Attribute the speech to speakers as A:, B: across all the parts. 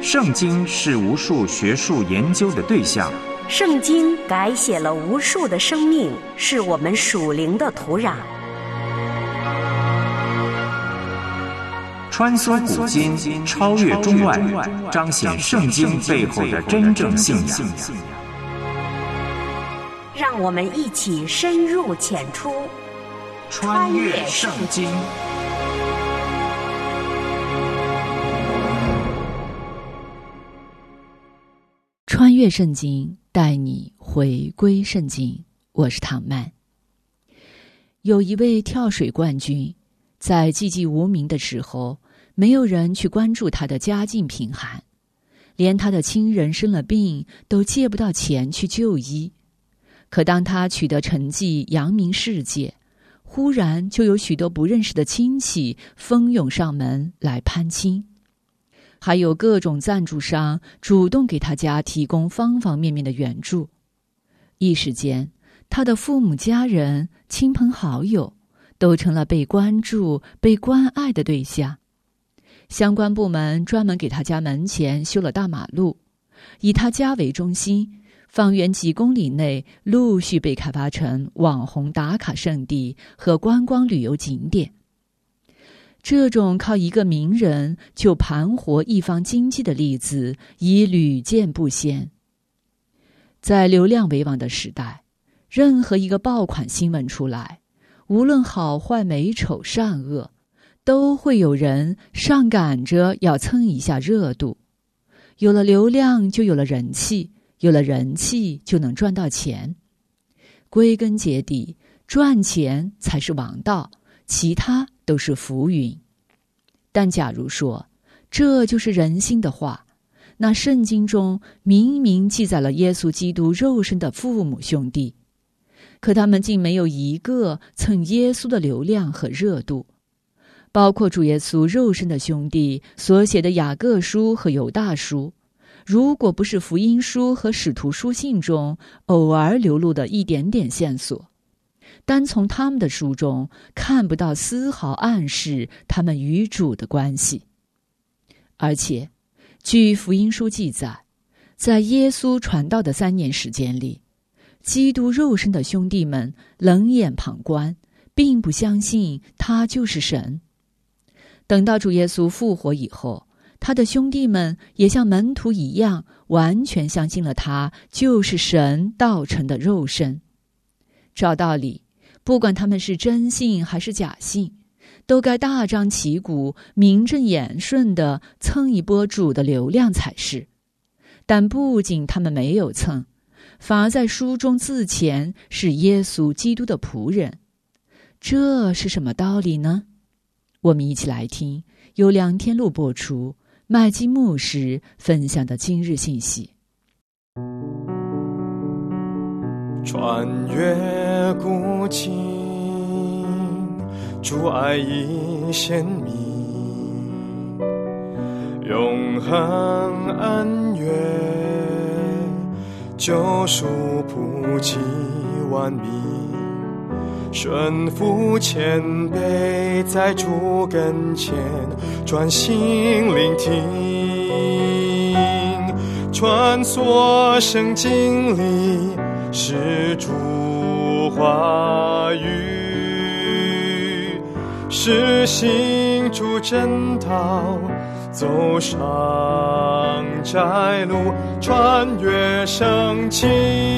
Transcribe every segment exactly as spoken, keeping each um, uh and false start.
A: 圣经是无数学术研究的对象，
B: 圣经改写了无数的生命，是我们属灵的土壤。
A: 穿梭古今，超越中外，彰显圣经背后的真正信仰。
B: 让我们一起深入浅出，
A: 穿越圣经。
C: 穿越圣经，带你回归圣经。我是唐曼。有一位跳水冠军，在寂寂无名的时候，没有人去关注他的家境贫寒，连他的亲人生了病都借不到钱去就医。可当他取得成绩，扬名世界，忽然就有许多不认识的亲戚蜂拥上门来攀亲，还有各种赞助商主动给他家提供方方面面的援助。一时间，他的父母家人、亲朋好友都成了被关注、被关爱的对象。相关部门专门给他家门前修了大马路，以他家为中心，方圆几公里内陆续被开发成网红打卡圣地和观光旅游景点。这种靠一个名人就盘活一方经济的例子已屡见不鲜。在流量为王的时代，任何一个爆款新闻出来，无论好坏美丑善恶，都会有人上赶着要蹭一下热度。有了流量就有了人气，有了人气就能赚到钱。归根结底，赚钱才是王道，其他都是浮云。但假如说这就是人性的话，那圣经中明明记载了耶稣基督肉身的父母兄弟，可他们竟没有一个蹭耶稣的流量和热度。包括主耶稣肉身的兄弟所写的雅各书和犹大书，如果不是福音书和使徒书信中偶尔流露的一点点线索，单从他们的书中看不到丝毫暗示他们与主的关系。而且据福音书记载，在耶稣传道的三年时间里，基督肉身的兄弟们冷眼旁观，并不相信他就是神。等到主耶稣复活以后，他的兄弟们也像门徒一样，完全相信了他就是神道成的肉身。照道理，不管他们是真信还是假信，都该大张旗鼓、名正言顺地蹭一波主的流量才是。但不仅他们没有蹭，反而在书中自谦是耶稣基督的仆人。这是什么道理呢？我们一起来听由梁天禄播出，麦基牧师分享的今日信息。
D: 穿越古今，主爱已显明，永恒恩怨，救赎普及万民，顺服谦卑，在主跟前专心聆听，穿梭圣经里是主话语，是行主真道，走上窄路，穿越圣经。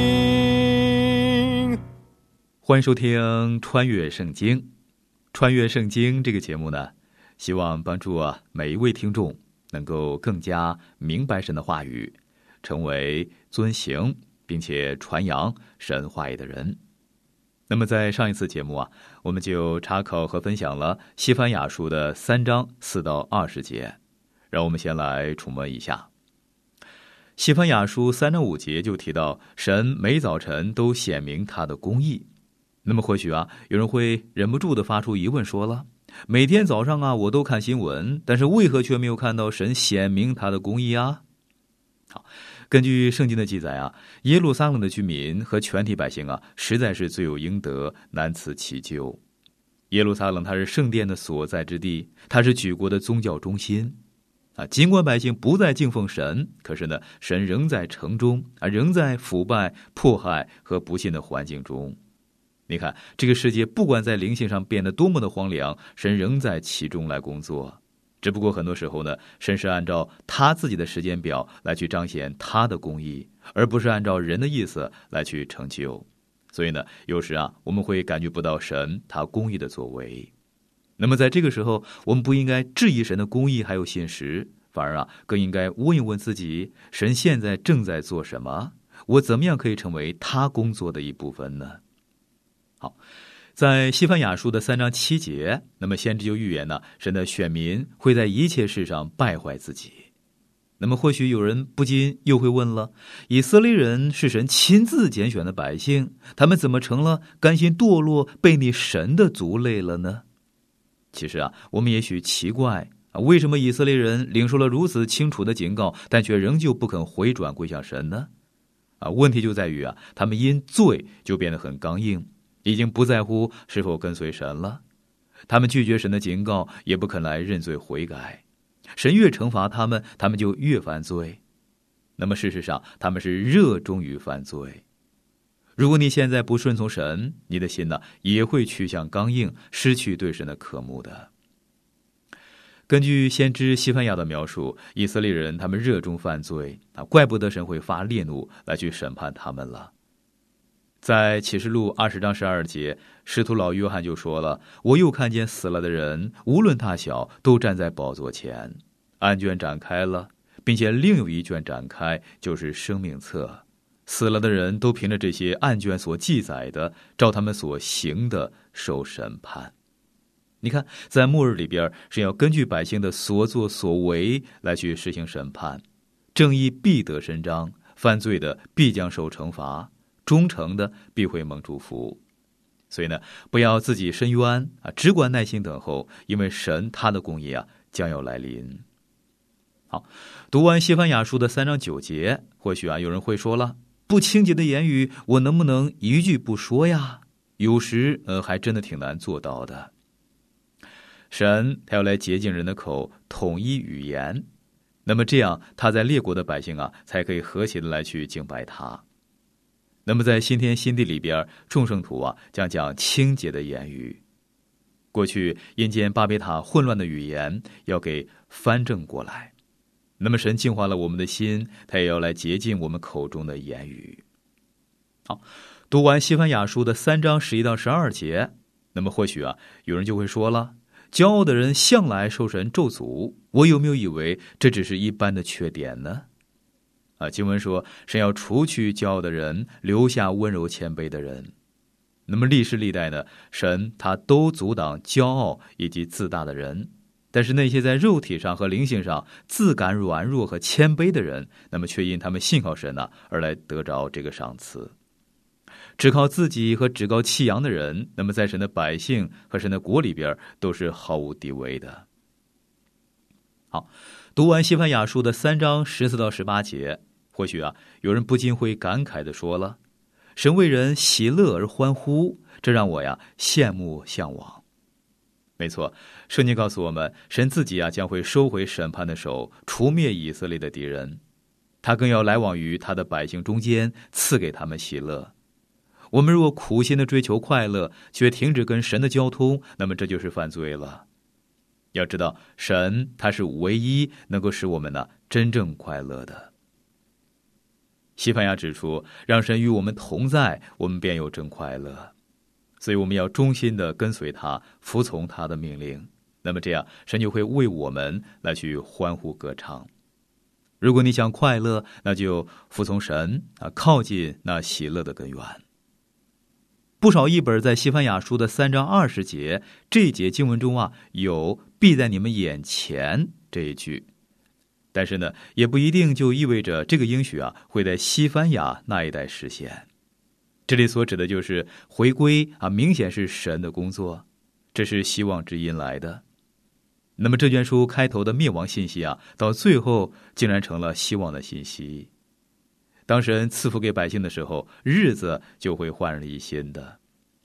E: 欢迎收听穿越圣经。穿越圣经这个节目呢，希望帮助啊每一位听众能够更加明白神的话语，成为遵行并且传扬神话语的人。那么在上一次节目啊，我们就查考和分享了西番雅书的三章四到二十节，让我们先来触摸一下。西番雅书三章五节就提到，神每早晨都显明他的公义。那么或许啊，有人会忍不住地发出疑问，说了，每天早上啊，我都看新闻，但是为何却没有看到神显明他的公义啊？好，根据圣经的记载啊，耶路撒冷的居民和全体百姓啊，实在是罪有应得，难辞其咎。耶路撒冷它是圣殿的所在之地，它是举国的宗教中心。 啊，尽管百姓不再敬奉神，可是呢，神仍在城中啊，仍在腐败、迫害和不信的环境中。你看，这个世界不管在灵性上变得多么的荒凉，神仍在其中来工作。只不过很多时候呢，神是按照他自己的时间表来去彰显他的公义，而不是按照人的意思来去成就。所以呢，有时啊，我们会感觉不到神他公义的作为。那么在这个时候，我们不应该质疑神的公义还有信实，反而啊，更应该问一问自己，神现在正在做什么？我怎么样可以成为他工作的一部分呢？好，在西番雅书的三章七节，那么先知就预言呢，神的选民会在一切事上败坏自己。那么或许有人不禁又会问了，以色列人是神亲自拣选的百姓，他们怎么成了甘心堕落背逆神的族类了呢？其实啊，我们也许奇怪啊，为什么以色列人领受了如此清楚的警告，但却仍旧不肯回转归向神呢？啊，问题就在于啊，他们因罪就变得很刚硬，已经不在乎是否跟随神了。他们拒绝神的警告，也不肯来认罪悔改。神越惩罚他们，他们就越犯罪。那么事实上，他们是热衷于犯罪。如果你现在不顺从神，你的心呢也会趋向刚硬，失去对神的渴慕的。根据先知西番雅的描述，以色列人他们热衷犯罪啊，怪不得神会发烈怒来去审判他们了。在启示录二十章十二节，使徒老约翰就说了：“我又看见死了的人，无论大小，都站在宝座前，案卷展开了，并且另有一卷展开，就是生命册。死了的人都凭着这些案卷所记载的，照他们所行的受审判。”你看，在末日里边，是要根据百姓的所作所为来去实行审判，正义必得伸张，犯罪的必将受惩罚，忠诚的必会蒙祝福。所以呢，不要自己申冤啊，只管耐心等候，因为神他的公义啊将要来临。好，读完西番雅书的三章九节，或许啊有人会说了，不清洁的言语，我能不能一句不说呀？有时呃还真的挺难做到的。神他要来洁净人的口，统一语言，那么这样他在列国的百姓啊才可以和谐的来去敬拜他。那么在新天新地里边，众圣徒啊将讲清洁的言语。过去阴间巴别塔混乱的语言要给翻正过来，那么神净化了我们的心，他也要来洁净我们口中的言语。好，读完西番雅书的三章十一到十二节，那么或许啊有人就会说了，骄傲的人向来受神咒诅，我有没有以为这只是一般的缺点呢？啊，经文说神要除去骄傲的人，留下温柔谦卑的人。那么历世历代呢，神他都阻挡骄傲以及自大的人，但是那些在肉体上和灵性上自感软弱和谦卑的人，那么却因他们信靠神啊，而来得着这个赏赐。只靠自己和趾高气扬的人，那么在神的百姓和神的国里边都是毫无地位的。好，读完西番雅书的三章十四到十八节，或许啊有人不禁会感慨地说了，神为人喜乐而欢呼，这让我呀羡慕向往。没错，圣经告诉我们，神自己啊将会收回审判的手，除灭以色列的敌人，他更要来往于他的百姓中间，赐给他们喜乐。我们若苦心的追求快乐，却停止跟神的交通，那么这就是犯罪了。要知道，神他是唯一能够使我们呢真正快乐的。西番雅指出，让神与我们同在，我们便有真快乐。所以我们要忠心的跟随他，服从他的命令，那么这样神就会为我们来去欢呼歌唱。如果你想快乐，那就服从神啊，靠近那喜乐的根源。不少译本在西番雅书的三章二十节这一节经文中啊，有必在你们眼前这一句，但是呢，也不一定就意味着这个应许啊会在西番雅那一代实现。这里所指的就是回归啊，明显是神的工作，这是希望之音来的。那么这卷书开头的灭亡信息啊，到最后竟然成了希望的信息。当神赐福给百姓的时候，日子就会焕然一新的。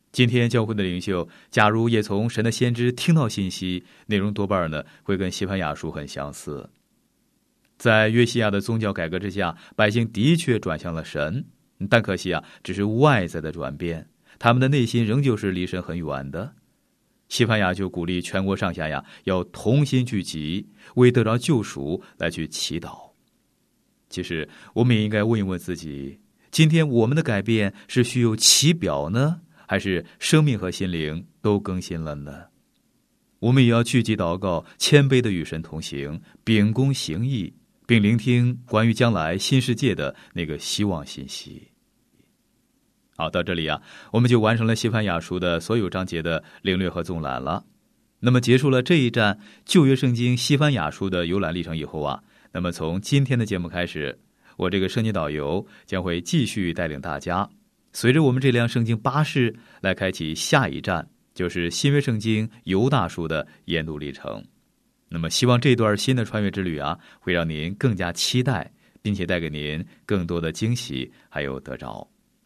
E: 今天教会的领袖假如也从神的先知听到信息，内容多半呢会跟西番雅书很相似。在约西亚的宗教改革之下，百姓的确转向了神，但可惜啊，只是外在的转变，他们的内心仍旧是离神很远的。西番雅就鼓励全国上下呀，要同心聚集，为得着救赎来去祈祷。其实我们也应该问一问自己，今天我们的改变是虚有其表呢，还是生命和心灵都更新了呢？我们也要聚集祷告，谦卑的与神同行，秉公行义，并聆听关于将来新世界的那个希望信息。好，到这里啊，我们就完成了西番雅书的所有章节的领略和纵览了。那么结束了这一站旧约圣经西番雅书的游览历程以后啊，那么从今天的节目开始，我这个圣经导游将会继续带领大家，随着我们这辆圣经巴士来开启下一站，就是新约圣经犹大书的研读历程。那么希望这段新的穿越之旅啊，会让您更加期待，并且带给您更多的惊喜还有得着。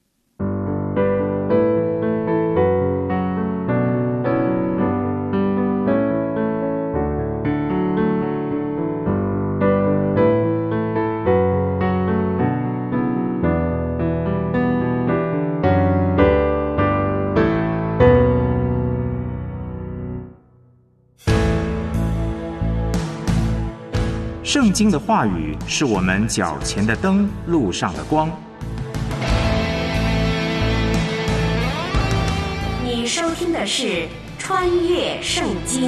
A: 圣经的话语是我们脚前的灯，路上的光。
B: 你收听的是《穿越圣经》。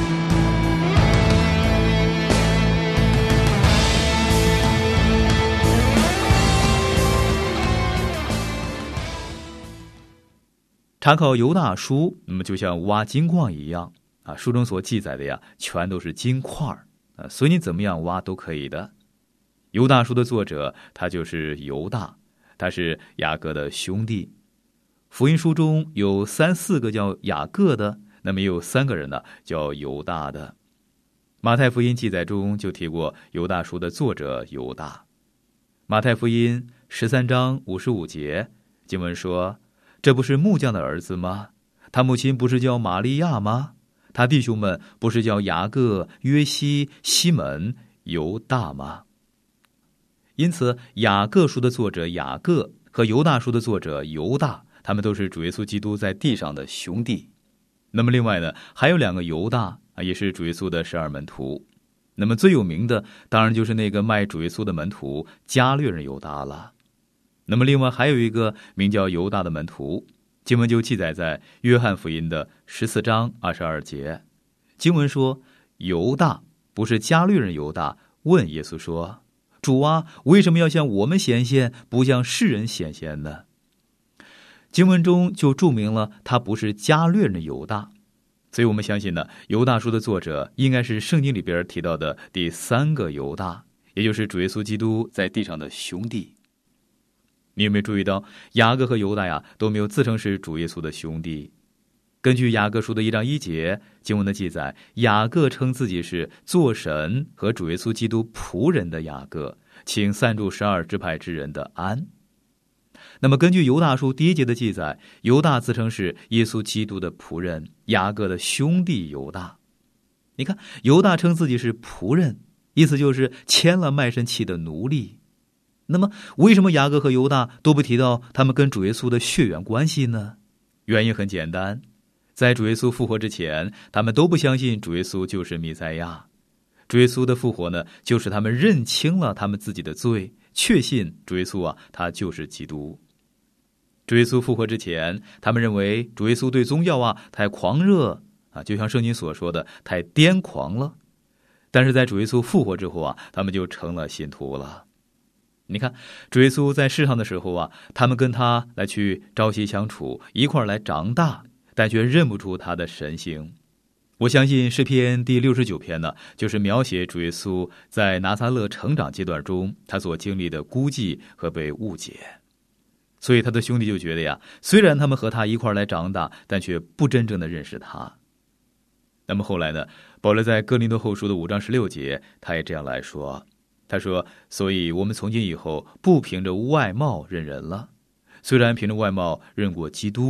E: 查考犹大书，那么就像挖金矿一样啊，书中所记载的呀，全都是金块啊，随你怎么样挖都可以的。犹大书的作者他就是犹大，他是雅各的兄弟。福音书中有三四个叫雅各的，那么也有三个人呢叫犹大的。马太福音记载中就提过犹大书的作者犹大。马太福音十三章五十五节经文说，这不是木匠的儿子吗？他母亲不是叫玛利亚吗？他弟兄们不是叫雅各、约西、西门、犹大吗？因此雅各书的作者雅各和犹大书的作者犹大，他们都是主耶稣基督在地上的兄弟。那么另外呢，还有两个犹大啊，也是主耶稣的十二门徒。那么最有名的当然就是那个卖主耶稣的门徒加略人犹大了。那么另外还有一个名叫犹大的门徒，经文就记载在约翰福音的十四章二十二节。经文说，犹大不是加略人犹大问耶稣说，主啊，为什么要向我们显现，不向世人显现呢？经文中就注明了他不是加略人犹大，所以我们相信呢，犹大书的作者应该是圣经里边提到的第三个犹大，也就是主耶稣基督在地上的兄弟。你有没有注意到雅各和犹大呀都没有自称是主耶稣的兄弟？根据雅各书的一章一节经文的记载，雅各称自己是做神和主耶稣基督仆人的雅各，请散住十二支派之人的安。那么根据犹大书第一节的记载，犹大自称是耶稣基督的仆人，雅各的兄弟犹大。你看，犹大称自己是仆人，意思就是签了卖身契的奴隶。那么为什么雅各和犹大都不提到他们跟主耶稣的血缘关系呢？原因很简单，在主耶稣复活之前，他们都不相信主耶稣就是弥赛亚。主耶稣的复活呢，就是他们认清了他们自己的罪，确信主耶稣啊，他就是基督。主耶稣复活之前，他们认为主耶稣对宗教啊太狂热啊，就像圣经所说的太癫狂了。但是在主耶稣复活之后啊，他们就成了信徒了。你看，主耶稣在世上的时候啊，他们跟他来去朝夕相处，一块儿来长大，但却认不出他的神性。我相信诗篇第六十九篇呢，就是描写主耶稣在拿撒勒成长阶段中他所经历的孤寂和被误解。所以他的兄弟就觉得呀，虽然他们和他一块儿来长大，但却不真正的认识他。那么后来呢，保罗在哥林多后书的五章十六节，他也这样来说，他说，所以我们从今以后不凭着外貌认人了，虽然凭着外貌认过基督，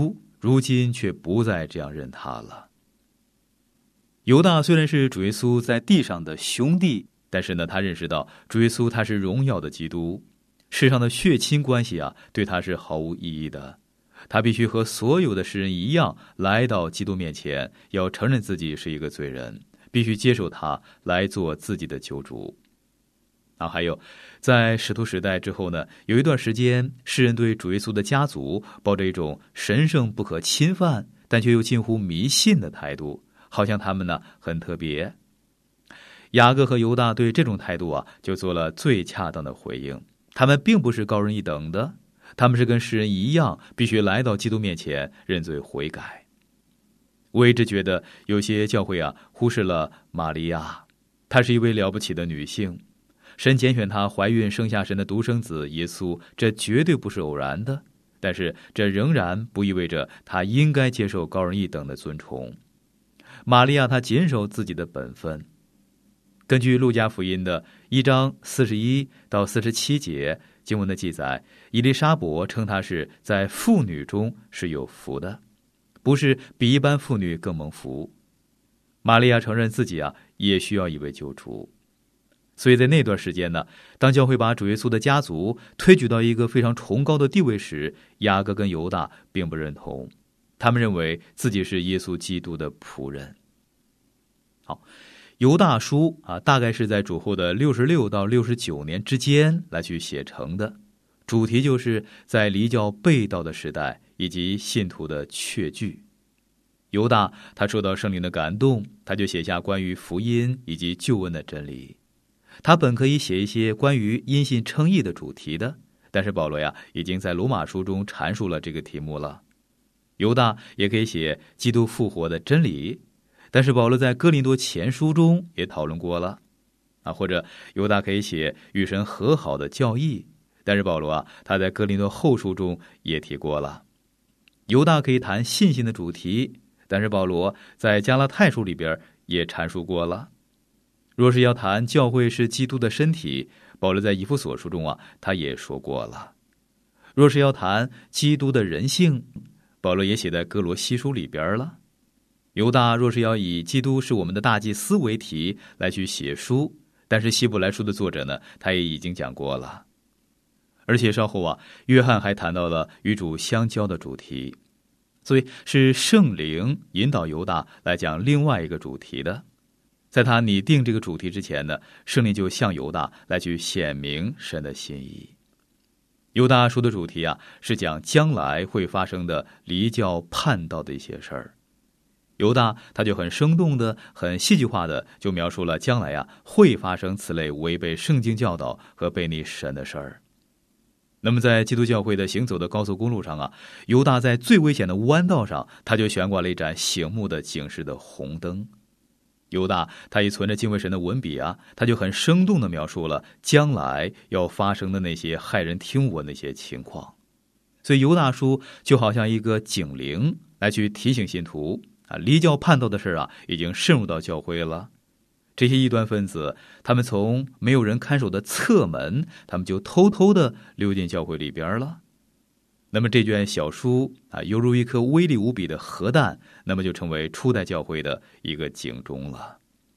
E: 如今却不再这样认他了。犹大虽然是主耶稣在地上的兄弟，但是呢，他认识到主耶稣他是荣耀的基督，世上的血亲关系啊，对他是毫无意义的。他必须和所有的世人一样，来到基督面前，要承认自己是一个罪人，必须接受他来做自己的救主。啊，还有，在使徒时代之后呢，有一段时间，世人对主耶稣的家族抱着一种神圣不可侵犯，但却又近乎迷信的态度，好像他们呢很特别。雅各和犹大对这种态度啊，就做了最恰当的回应。他们并不是高人一等的，他们是跟世人一样，必须来到基督面前认罪悔改。我一直觉得有些教会啊，忽视了玛利亚，她是一位了不起的女性，神拣选她怀孕生下神的独生子耶稣，这绝对不是偶然的。但是这仍然不意味着她应该接受高人一等的尊崇。玛利亚她谨守自己的本分。根据路加福音的一章四十一到四十七节经文的记载，以利沙伯称她是在妇女中是有福的，不是比一般妇女更蒙福。玛利亚承认自己啊也需要一位救主。所以在那段时间呢，当教会把主耶稣的家族推举到一个非常崇高的地位时，雅各跟犹大并不认同，他们认为自己是耶稣基督的仆人。好，犹大书啊，大概是在主后的六十六到六十九年之间来去写成的，主题就是在离教背道的时代以及信徒的确据。犹大他受到圣灵的感动，他就写下关于福音以及救恩的真理。他本可以写一些关于因信称义的主题的，但是保罗呀已经在罗马书中阐述了这个题目了。犹大也可以写基督复活的真理，但是保罗在哥林多前书中也讨论过了啊，或者犹大可以写与神和好的教义，但是保罗啊他在哥林多后书中也提过了。犹大可以谈信心的主题，但是保罗在加拉太书里边也阐述过了。若是要谈教会是基督的身体，保罗在以弗所书中啊他也说过了。若是要谈基督的人性，保罗也写在哥罗西书里边了。犹大若是要以基督是我们的大祭司为题来去写书，但是希伯来书的作者呢他也已经讲过了。而且稍后啊，约翰还谈到了与主相交的主题，所以是圣灵引导犹大来讲另外一个主题的。在他拟定这个主题之前呢，圣灵就向犹大来去显明神的心意。犹大书的主题啊，是讲将来会发生的离教叛道的一些事儿。犹大他就很生动的、很戏剧化的就描述了将来啊会发生此类违背圣经教导和背逆神的事儿。那么在基督教会的行走的高速公路上啊，犹大在最危险的弯道上，他就悬挂了一盏醒目的警示的红灯。犹大他以存着敬畏神的文笔啊，他就很生动地描述了将来要发生的那些骇人听闻的那些情况。所以犹大书就好像一个警铃，来去提醒信徒啊，离教叛道的事啊已经渗入到教会了。这些异端分子，他们从没有人看守的侧门，他们就偷偷地溜进教会里边了。那么这卷小书啊，犹如一颗威力无比的核弹，那么就成为初代教会的一个警钟了。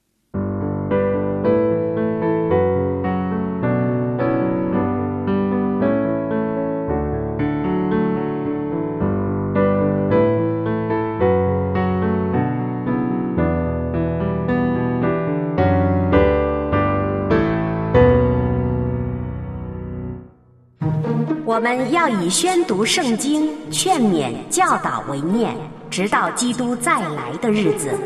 B: 我们要以宣读圣经、劝勉、教导为念，直到基督再来的日子。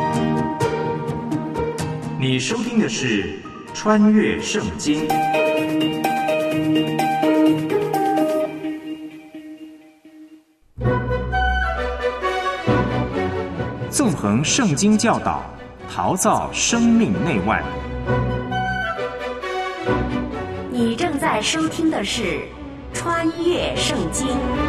A: 你收听的是《穿越圣经》，纵横圣经教导，陶造生命内外。
B: 你正在收听的是穿越圣经。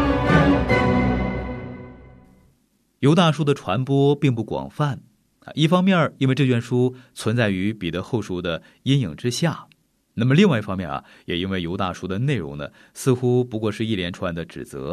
E: 犹大书的传播并不广泛，一方面因为这卷书存在于彼得后书的阴影之下，那么另外一方面啊，也因为犹大书的内容呢，似乎不过是一连串的指责，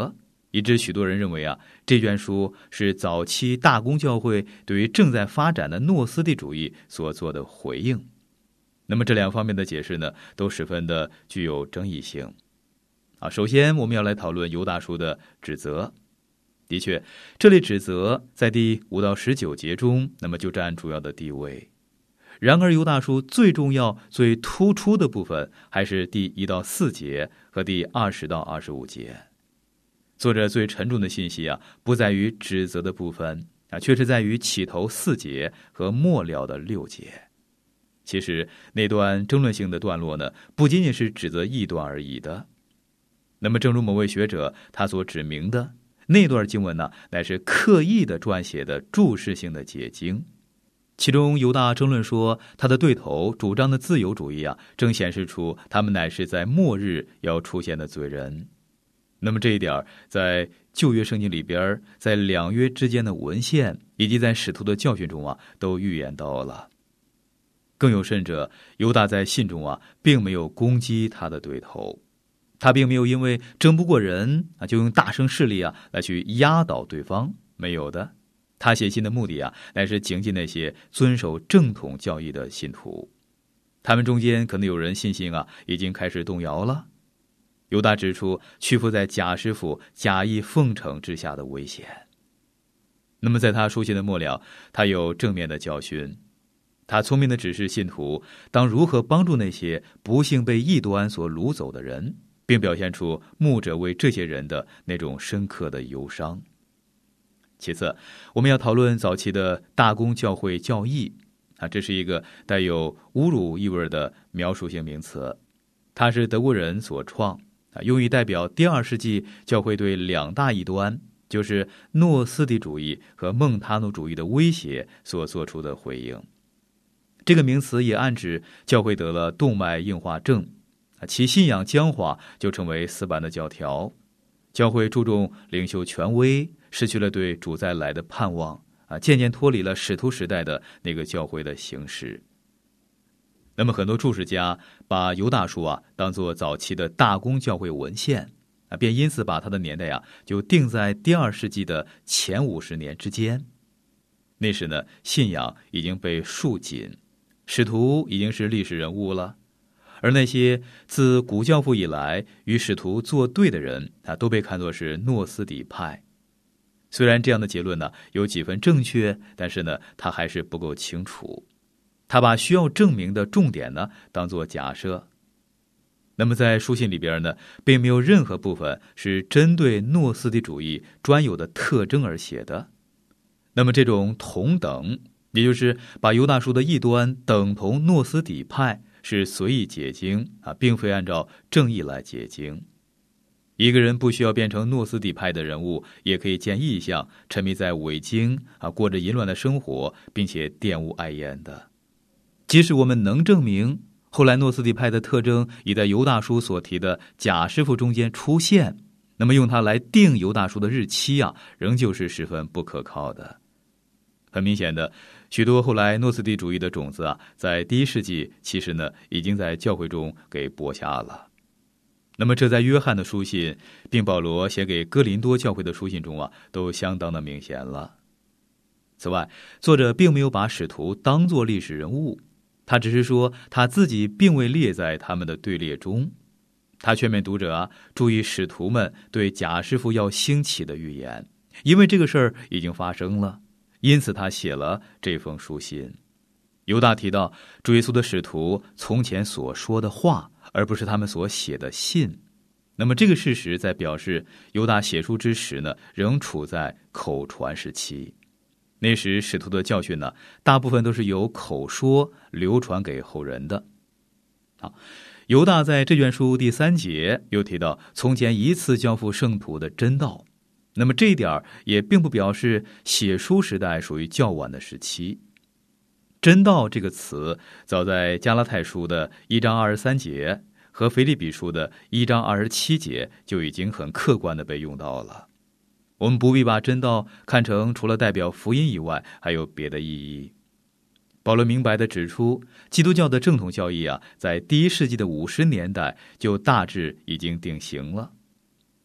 E: 以致许多人认为啊，这卷书是早期大公教会对于正在发展的诺斯底主义所做的回应。那么这两方面的解释呢，都十分的具有争议性。啊，首先我们要来讨论犹大书的指责。的确，这类指责在第五到十九节中，那么就占主要的地位。然而，犹大书最重要、最突出的部分还是第一到四节和第二十到二十五节。作者最沉重的信息啊，不在于指责的部分啊，却是在于起头四节和末了的六节。其实那段争论性的段落呢，不仅仅是指责异端而已的。那么，正如某位学者他所指明的，那段经文呢，乃是刻意的撰写的注释性的解经。其中犹大争论说，他的对头主张的自由主义啊，正显示出他们乃是在末日要出现的罪人。那么这一点在旧约圣经里边，在两约之间的文献以及在使徒的教训中啊，都预言到了。更有甚者，犹大在信中啊，并没有攻击他的对头，他并没有因为争不过人啊，就用大声势力啊来去压倒对方，没有的。他写信的目的啊，乃是警戒那些遵守正统教义的信徒。他们中间可能有人信心啊，已经开始动摇了。犹大指出屈服在假师傅假意奉承之下的危险。那么在他书信的末了，他有正面的教训。他聪明地指示信徒当如何帮助那些不幸被异端所掳走的人，并表现出牧者为这些人的那种深刻的忧伤。其次，我们要讨论早期的大公教会教义啊，这是一个带有侮辱意味的描述性名词，它是德国人所创啊，用于代表第二世纪教会对两大异端，就是诺斯底主义和孟他努主义的威胁所做出的回应。这个名词也暗指教会得了动脉硬化症，其信仰僵化，就成为死板的教条。教会注重领袖权威，失去了对主再来的盼望啊，渐渐脱离了使徒时代的那个教会的形式。那么很多注释家把犹大书啊当作早期的大公教会文献啊，便因此把它的年代啊就定在第二世纪的前五十年之间。那时呢，信仰已经被束紧，使徒已经是历史人物了。而那些自古教父以来与使徒作对的人啊，都被看作是诺斯底派。虽然这样的结论呢有几分正确，但是呢，它还是不够清楚。他把需要证明的重点呢当作假设。那么在书信里边呢，并没有任何部分是针对诺斯底主义专有的特征而写的。那么这种同等，也就是把犹大书的异端等同诺斯底派，是随意解经啊，并非按照正义来解经。一个人不需要变成诺斯底派的人物，也可以见异象，沉迷在伪经啊，过着淫乱的生活，并且玷污爱宴的。即使我们能证明后来诺斯底派的特征已在犹大书所提的假师傅中间出现，那么用它来定犹大书的日期啊，仍旧是十分不可靠的。很明显的，许多后来诺斯底主义的种子啊，在第一世纪其实呢，已经在教会中给播下了。那么这在约翰的书信，并保罗写给哥林多教会的书信中啊，都相当的明显了。此外，作者并没有把使徒当作历史人物，他只是说他自己并未列在他们的队列中。他劝勉读者啊，注意使徒们对假师傅要兴起的预言，因为这个事儿已经发生了。因此他写了这封书信。犹大提到主耶稣的使徒从前所说的话，而不是他们所写的信。那么这个事实在表示犹大写书之时呢，仍处在口传时期。那时使徒的教训呢，大部分都是由口说流传给后人的。好，犹大在这卷书第三节又提到从前一次交付圣徒的真道。那么这一点也并不表示写书时代属于较晚的时期。真道这个词早在加拉太书的一章二十三节和腓立比书的一章二十七节就已经很客观地被用到了。我们不必把真道看成除了代表福音以外还有别的意义。保罗明白地指出，基督教的正统教义啊，在第一世纪的五十年代就大致已经定型了。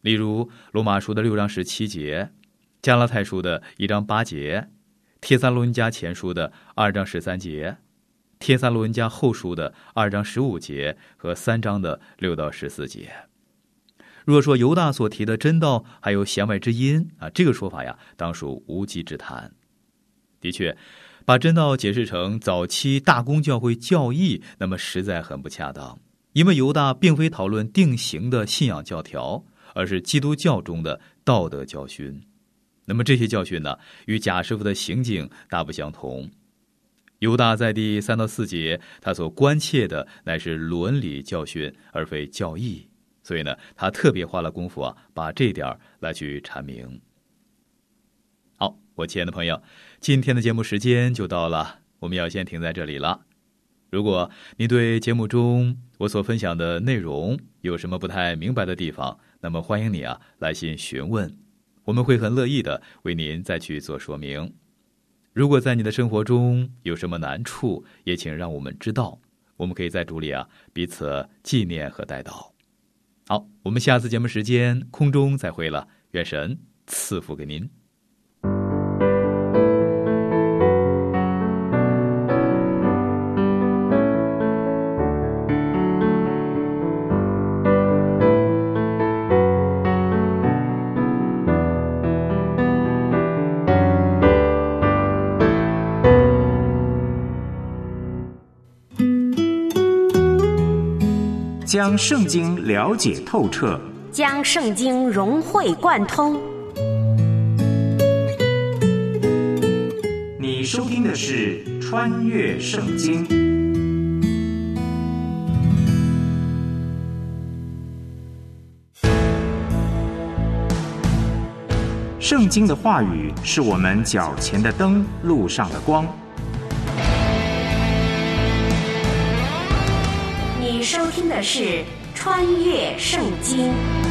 E: 例如罗马书的六章十七节，加拉太书的一章八节，帖撒罗尼迦前书的二章十三节，帖撒罗尼迦后书的二章十五节和三章的六到十四节。若说犹大所提的真道还有弦外之音啊，这个说法呀，当属无稽之谈。的确，把真道解释成早期大公教会教义，那么实在很不恰当。因为犹大并非讨论定型的信仰教条，而是基督教中的道德教训。那么这些教训呢，与贾师傅的行径大不相同。犹大在第三到四节，他所关切的乃是伦理教训，而非教义。所以呢，他特别花了功夫啊，把这点来去阐明。好，我亲爱的朋友，今天的节目时间就到了，我们要先停在这里了。如果您对节目中我所分享的内容有什么不太明白的地方，那么欢迎你啊来信询问，我们会很乐意的为您再去做说明。如果在你的生活中有什么难处，也请让我们知道，我们可以在主里啊彼此纪念和代祷。好，我们下次节目时间空中再会了，愿神赐福给您。
A: 将圣经了解透彻，
B: 将圣经融会贯通。
A: 你收听的是《穿越圣经》。圣经的话语是我们脚前的灯，路上的光。
B: 你收听的是《穿越圣经》。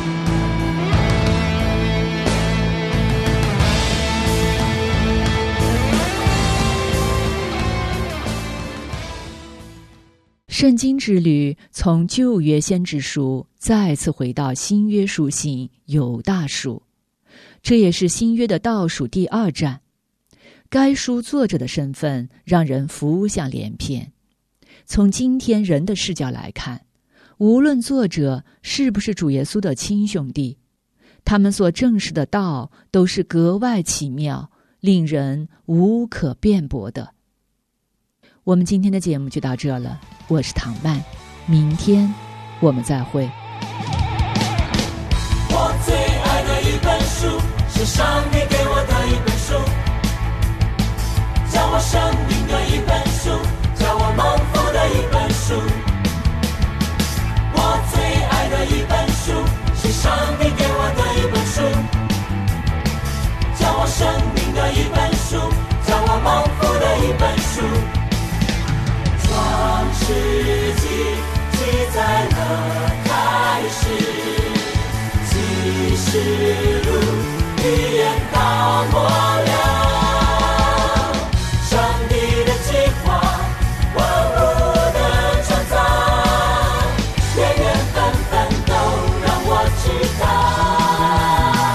C: 圣经之旅从旧约先知书再次回到新约书信犹大书，这也是新约的倒数第二站。该书作者的身份让人浮想联翩。从今天人的视角来看，无论作者是不是主耶稣的亲兄弟，他们所证实的道都是格外奇妙，令人无可辩驳的。我们今天的节目就到这了，我是唐曼，明天我们再会。
F: 我最爱的一本书，是上帝给我的一本书，教我生命的一本书，教我蒙福的一本书。我最爱的一本书，是上帝给我的一本书，教我生命的一本书，教我蒙福的一本书。创世纪记载了开始，启示录预言到末了，上帝的计划万物的创造，缘缘分分都让我知道，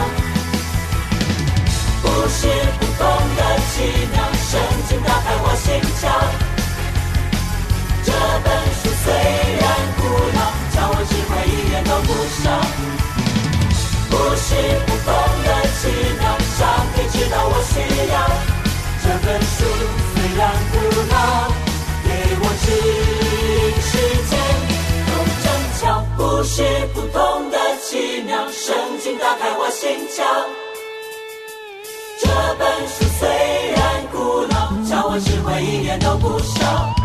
F: 不是不懂的奇妙，圣经打开我心窍。这本书虽然古老，教我智慧一点都不少，不是不懂的奇妙，上帝知道我需要。这本书虽然古老，给我指引世界有真巧，不是不懂的奇妙，圣经打开我心窍。这本书虽然古老，教我智慧一点都不少。